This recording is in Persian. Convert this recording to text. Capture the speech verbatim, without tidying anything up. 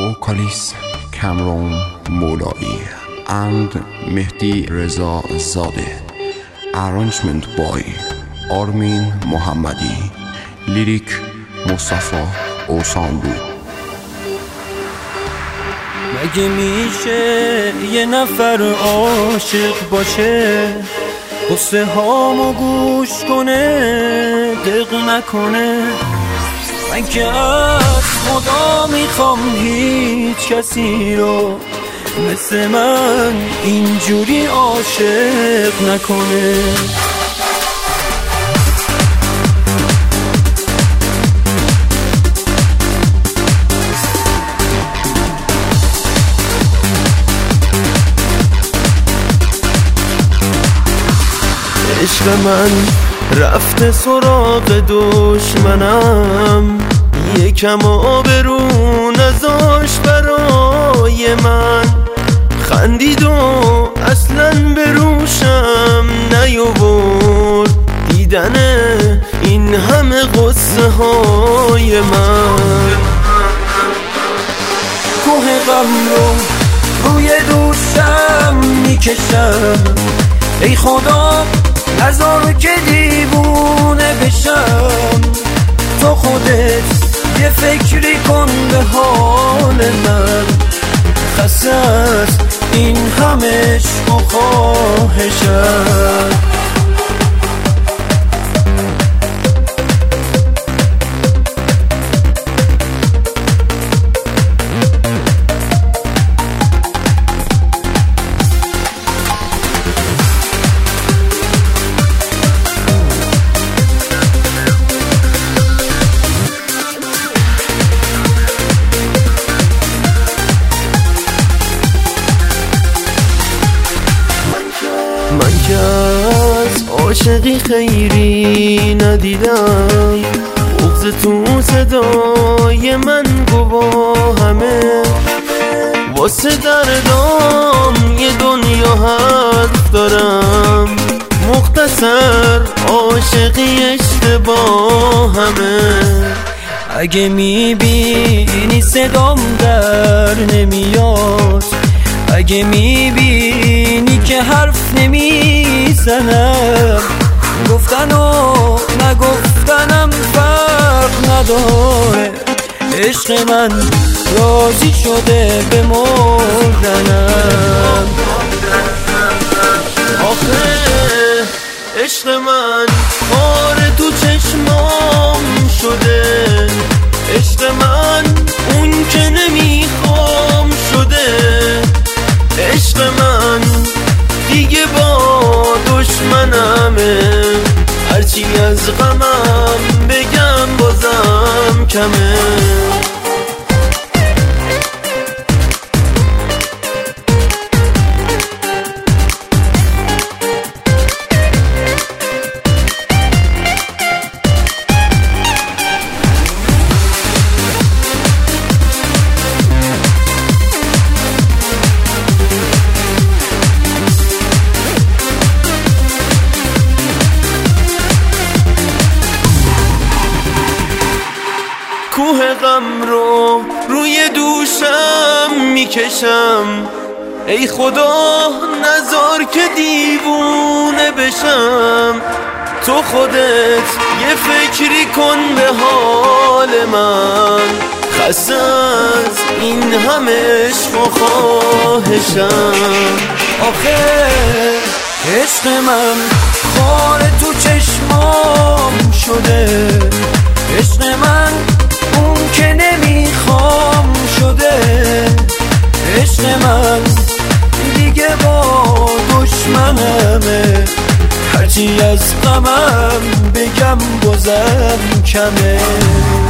vocalist Cameron Molai and Mehdi Reza Zadeh. Arrangement by Armin Mohammadi. Lyric Mustafa Osanlu. مگه میشه یه نفر عاشق باشه قصه هامو گوش کنه دق نکنه؟ من که از خدا میخوام هیچ کسی رو مثل من اینجوری عاشق نکنه. عشق من رفته سراغ دشمنم، یکم آبرو نذاشت برای من، خندید و اصلا به روشم نیاورد دیدن این همه قصه های من. کوه غم رو روی دوشم میکشم، ای خدا نذار که دیوونه بشم. تو خودت یه فکری کن به حال من، خسته از این همه عشق و خواهشم. من که از عاشقی خیری ندیدم، بغض تو صدای من گواهمه، واسه دردام یه دنیا حرف دارم، مختصر عاشقی اشتباهمه. اگه میبینی صدام در نمیاد، اگه میبینی که حرف نمیزنم، گفتن و نگفتنم فرق نداره، عشق من راضی شده به مردنم. آخه عشق من خار تو چشمام شده، عشق من اون که نمیخوام شده، عشق من دیگه با دشمنمه، هرچی از غمم بگم بازم کمه. کوه غم رو روی دوشم میکشم، ای خدا نذار که دیوونه بشم. تو خودت یه فکری کن به حال من، خسته از این همه عشق و خواهشم. آخه عشق من خار تو چشمام شده، عشق من اون که نمیخوام شده، عشق من دیگه با دشمنمه، هرچی از غمم بگم بازم کمه.